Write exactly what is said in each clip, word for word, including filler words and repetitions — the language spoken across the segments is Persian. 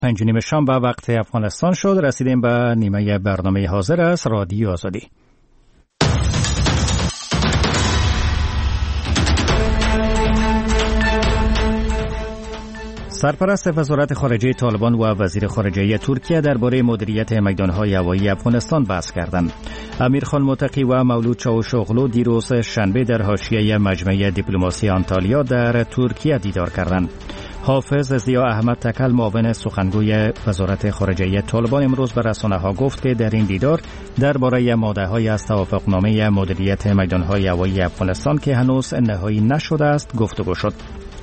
پنج نیم شام به وقت افغانستان شد. رسیدیم به نیمه برنامه حاضر است رادیو آزادی. سرپرست وزارت خارجه طالبان و وزیر خارجه ترکیه درباره مدیریت میدان‌های هوایی افغانستان بحث کردند. امیرخان متقی و مولود چاوشوغلو دیروز شنبه در حاشیه مجمع دیپلماسی آنتالیا در ترکیه دیدار کردند. حافظ ضیا احمد تکل معاون سخنگوی وزارت خارجه طالبان امروز به رسانه‌ها گفت که در این دیدار درباره ماده‌های از توافقنامه مدیریت میدان‌های هوایی افغانستان که هنوز نهایی نشده است گفتگو شد.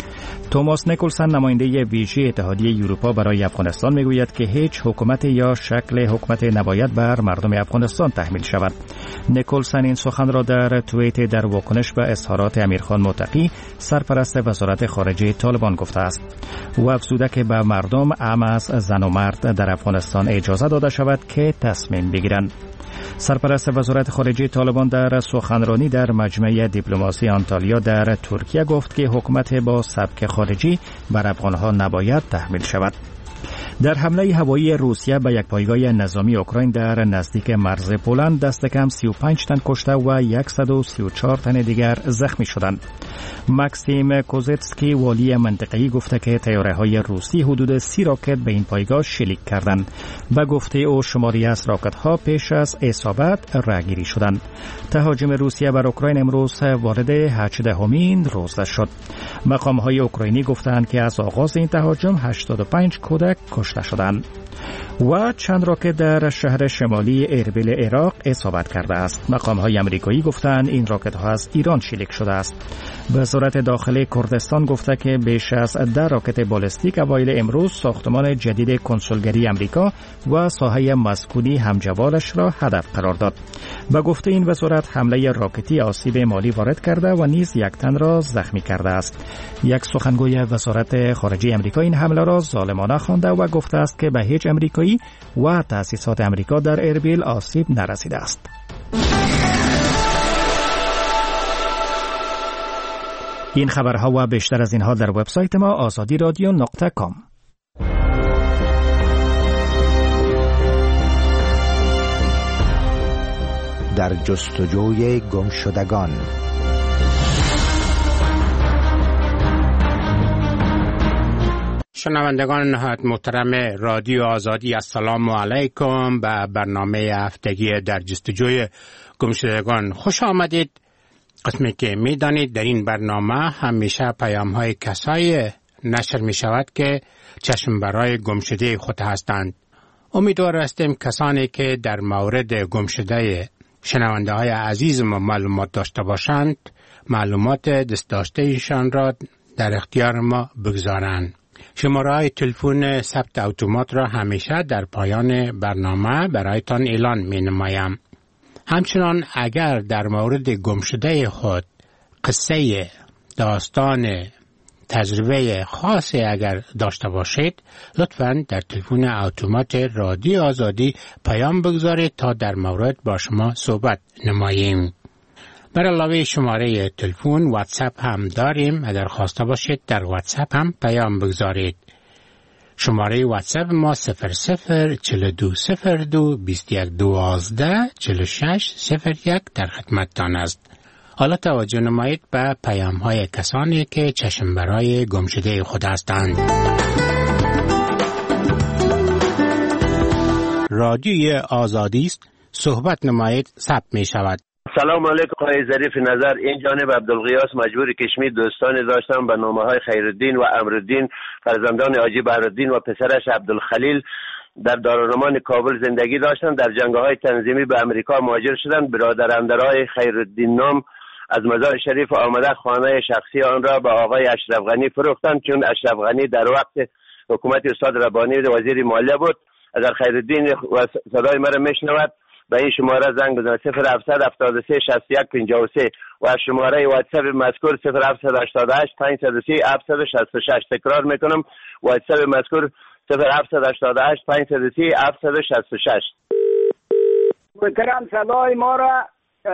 توماس نیکلسن نماینده ویژه اتحادیه اروپا برای افغانستان میگوید که هیچ حکومت یا شکل حکومت نباید بر مردم افغانستان تحمیل شود. نیکلسن این سخن را در توییت در واکنش به اظهارات امیرخان متقی سرپرست وزارت خارجه طالبان گفته است. او افزوده که به مردم اعم از زن و مرد در افغانستان اجازه داده شود که تصمیم بگیرند. سرپرست وزارت خارجه طالبان در سخنرانی در مجمع دیپلماسی آنتالیا در ترکیه گفت که حکومت با سبک خارجی بر افغانها نباید تحمیل شود. در حمله هوایی روسیه به یک پایگاه نظامی اوکراین در نزدیک مرز پولند دست کم سی و پنج تن کشته و صد و سی و چهار تن دیگر زخمی شدند. ماکسیم کوزتسکی والی منطقه‌ای گفته که طیاره‌های روسی حدود سی راکت به این پایگاه شلیک کردند. به گفته او شماری از راکت‌ها پیش از اصابت راهگیری شدند. تهاجم روسیه بر اوکراین امروز وارد هجدهمین روز شد. مقام‌های اوکراینی گفتند که از آغاز این تهاجم هشتاد و پنج کودک کشته شدند. و چند راکت در شهر شمالی اربیل عراق اصابت کرده است. مقام‌های آمریکایی گفتند این راکت‌ها از ایران شلیک شده است. وزارت داخلی کردستان گفته که بیش از ده راکت بالستیک اوایل امروز ساختمان جدید کنسولگری آمریکا و ساحه مسکونی همجوارش را هدف قرار داد. با گفته این وزارت حمله راکتی آسیب مالی وارد کرده و نیز یک تن را زخمی کرده است. یک سخنگوی وزارت خارجه آمریکا این حمله را ظالمانه خوانده و گفته است که به هیچ آمریکایی و تأسیسات آمریکا در اربیل آسیب نرسیده است. این خبرها و بیشتر از اینها در وبسایت ما آزادی رادیو نقطه کام. در جستجوی گمشدگان. شنوندگان نهایت محترم رادیو آزادی، السلام علیکم. به برنامه هفتگی در جستجوی گمشدگان خوش آمدید. قسمی که می دانید در این برنامه همیشه پیام های کسایی نشر می شود که چشم برای گمشده خود هستند. امیدوار هستیم کسانی که در مورد گمشده شنونده های عزیز ما معلومات داشته باشند معلومات دست داشته ایشان را در اختیار ما بگذارند. شماره های تلفن ثبت اتومات را همیشه در پایان برنامه برایتان اعلان می نمایم. همچنان اگر در مورد گمشده خود قصه، داستان، تجربه خاصی اگر داشته باشید لطفاً در تلفن اتومات رادیو آزادی پیام بگذارید تا در مورد با شما صحبت نماییم. بر علاوه شماره تلفن واتساپ هم داریم. اگر خواسته باشید در واتساپ هم پیام بگذارید. شماره واتساپ ما صفر صفر چهل و دو صفر دو بیست و یک دوازده چهل و شش صفر یک در خدمتتان است. حالا توجه نمایید به پیام های کسانی که چشم برای گمشده خود هستند. رادیوی آزادی است. صحبت نمایید ثبت می شود. سلام علیکم آقای ظریف نظر. این جانب عبدالغیاث مجبور کشمیر دوستانی داشتم به نامه های خیرالدین و امرالدین فرزندان حاجی بهرالدین و پسرش عبدالخلیل در دارالمان کابل زندگی داشتند. در جنگ‌های تنظیمی به امریکا مهاجر شدند. برادرندرای خیرالدین نام از مزار شریف آمده خانه شخصی آن را به آقای اشرف غنی فروختند، چون اشرف غنی در وقت حکومت استاد ربانی وزیر مالیه بود. اگر خیرالدین صدای مرا میشنود به این شماره زنگ بزنید صفر هفتصد هفتاد و سه شصت و یک پنجاه و سه و شماره واتساپ مذکور صفر هفتصد هشتاد و هشت پانصد و سی هفتصد و شصت و شش. تکرار میکنم واتساپ مذکور صفر هفتصد هشتاد و هشت پانصد و سی هفتصد و شصت و شش. محترم صدای ما را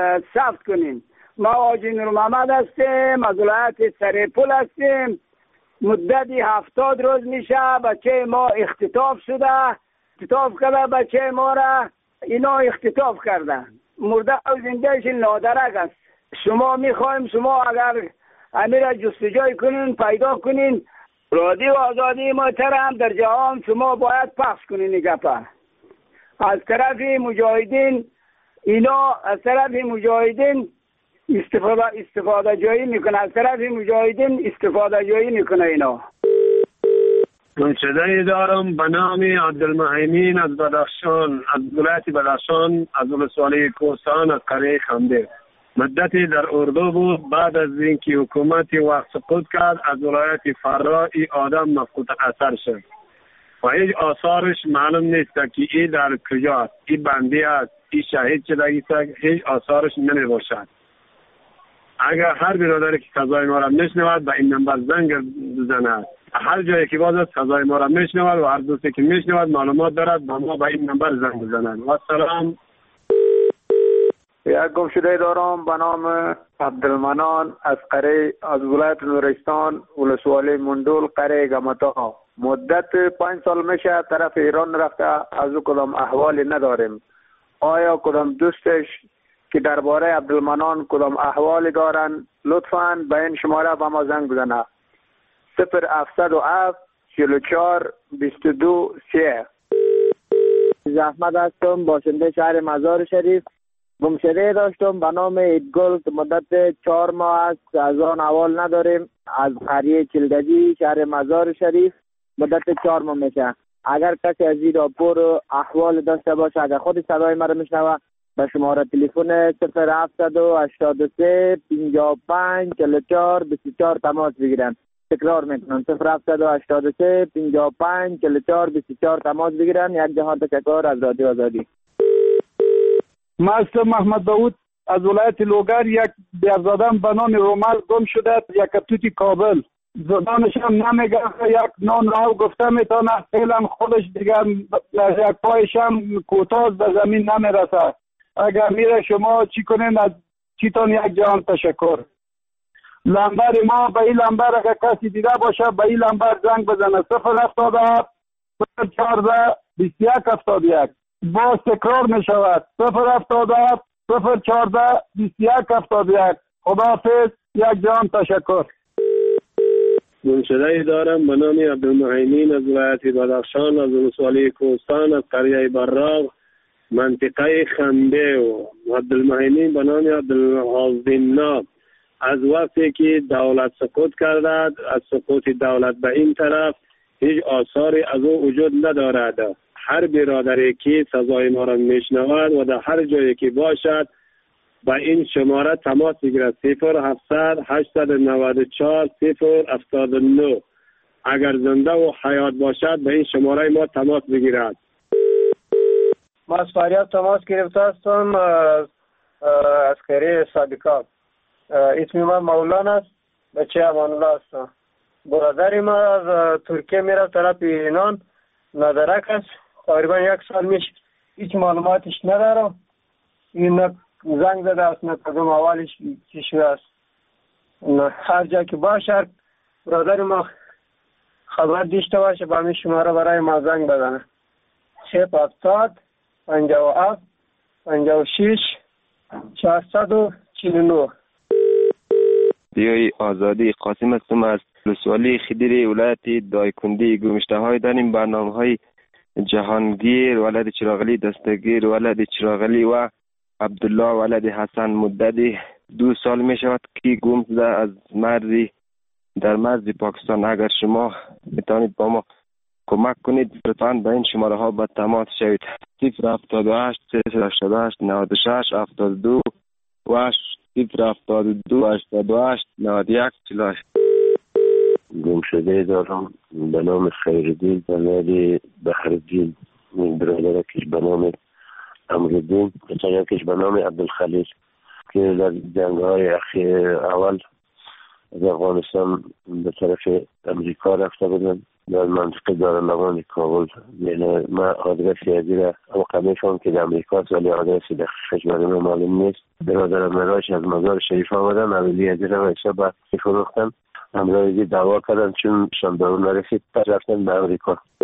ثبت کنین. ما حاجی نور محمد هستیم، از ولایت سرپل هستیم. مدتی هفتاد روز میشه بچه ما اختطاف شده، اختطاف کرده بچه ما را، اینا اختطاف کردن، مرده و زندهش نادرک است. شما میخوایم شما اگر امیر جستجوی کنین پیدا کنین، رادیو آزادی محترم در جهان شما باید پخش کنین گپا. از طرف مجاهدین اینا از طرف مجاهدین استفاده استفاده جایی میکنه، از طرف مجاهدین استفاده جایی میکنه. اینا گمشده دارم به نام عبدالمهیمین از بدخشان، از ولایت بدخشان، از ولسوالی کوهستان، از قریه خنده. مدتی در اردو بود. بعد از اینکه حکومتی وقت سقوط کرد از ولایت فرا این آدم مفقود اثر شد و هیچ آثارش معلوم نیست که این در کجاست، این بندی است، این شهید شده است، هیچ آثارش نمی باشد. اگر هر برادری که صدای ما را میشنود به این نمبر زنگ بزند، هر جایی که باز صدای ما را میشنود و هر دوستی که میشنود معلومات دارد با ما به این نمبر زنگ بزنند. و سلام. یک گمشده دارم به نام عبدالمنان از قره از ولایت نورستان، ولسوالی مندول، قره گمتا. مدت پنج سال میشه طرف ایران رفته، از او کدام احوالی نداریم. آیا کدام دوستش که درباره عبدالمنان کدام احوالی دارن لطفاً به این شماره به ما زنگ بزنه. صفر هفتصد و هفت چهل و چهار بیست و دو سه. زحمت هستم، باشنده شهر مزار شریف. گمشده داشتم به نام ایدگل که مدت چهار ماه است از آن احوال نداریم. از قریه چلگجی شهر مزار شریف مدت چهار ماه میشه. اگر کسی از این راپور احوال داشته باشه، اگر خود صدای مرا میشنوه، به شماره تلفن صفر هفتصد و هشتاد و سه پنجاه و پنج چهل و چهار بیست و چهار تماس بگیرن. تکرار میکنم صفر هفتصد و هشتاد و سه پنجاه و پنج چهل و چهار بیست و چهار تماس بگیرن. یک جهان تشکر از رادیو آزادی. من محمد داود از ولایت لوگر. یک بیارزادم به نام رومل گم شده، یک توتی کابل. زبانش هم نمیگه، یک نان راو گفته میتونه، فعلا خودش دیگر یک پایش هم کوتاه به زمین نمیرسه. اگر میره شما چی کنین؟ از چیتون یک جهان تشکر. لمبر ما به این لمبر اگر کسی دیده باشه به این لمبر زنگ بزنه. صفر هفتاد و هفت صفر چهارده بیست و یک هفتاد و یک. باز تکرار می شود. صفر هفتاد و هفت صفر چهارده بیست و یک هفتاد و یک. خداحافظ، یک جهان تشکر. گمشده دارم به نام عبدالمهیمین از ولایت بدخشان، از ولسوالی کوهستان، از قریه براغ، منطقه خنده. و عبدالمهیمین به نام عبدالحازدین نام. از وقتی که دولت سقوط کرده، از سقوط دولت به این طرف هیچ آثاری از او وجود ندارد. هر برادری که صدای ما را میشنود و در هر جایی که باشد با این شماره تماس بگیرد. صفر هفتصد هشتصد و نود و چهار صفر هفتاد و نه. اگر زنده و حیات باشد به این شماره ما تماس بگیرد. ما از فریاد تماس گرفته هستم از قریه صادقات. اسم من مولانا است، بچه امان الله هستم. برادری ما از ترکیه میره طرف ایران، نادرک است. تقریبا یک سال میشه، هیچ معلوماتش ندارم. این زنگ زده است، نه کدوم اولش چی شده است. هر جا که باشه برادر ما خبر داشته باشه با همین شماره برای ما زنگ بزنه. صفر هفتاد پنجاه و هفت پنجاه و شش چهارصد و چهل و نه. دیوی آزادی قاسم هستم از ولسوالی خدیری ولایت دایکندی. گمشته های داریم برنامه های جهانگیر ولد چراغلی دستگیر ولد چراغلی و عبدالله ولد حسن. مدتی دو سال می شود که گم شده از مرزی در مرز پاکستان. اگر شما میتونید با ما کمک کنید لطفاً به این شماره ها با تماس شوید. صفر هفتاد و هشت صفر هشتاد و هشت نود و شش هفتاد و دو و صفر هفتاد و دو هشتاد و هشت نود و یک چهل و هشت. گمشده دارم به نام خیردین بنادی بحردین. من برادر کش به نام امردین، پسر کش به نام عبدالخلیل که در جنگ های اول از افغانستان به طرف امریکا رفته بودن در منطقه دارالمان کابل. یعنی من آدرس یادی را موقع میفهم که در امریکا ولی آدرس در خشمر من معلوم نیست. برادر مراش از مزار شریف آمدن اولی یادی را ویسا با فروختن امرایگی دعوا کردن چون شاندارو نرسید رفتن به امریکا.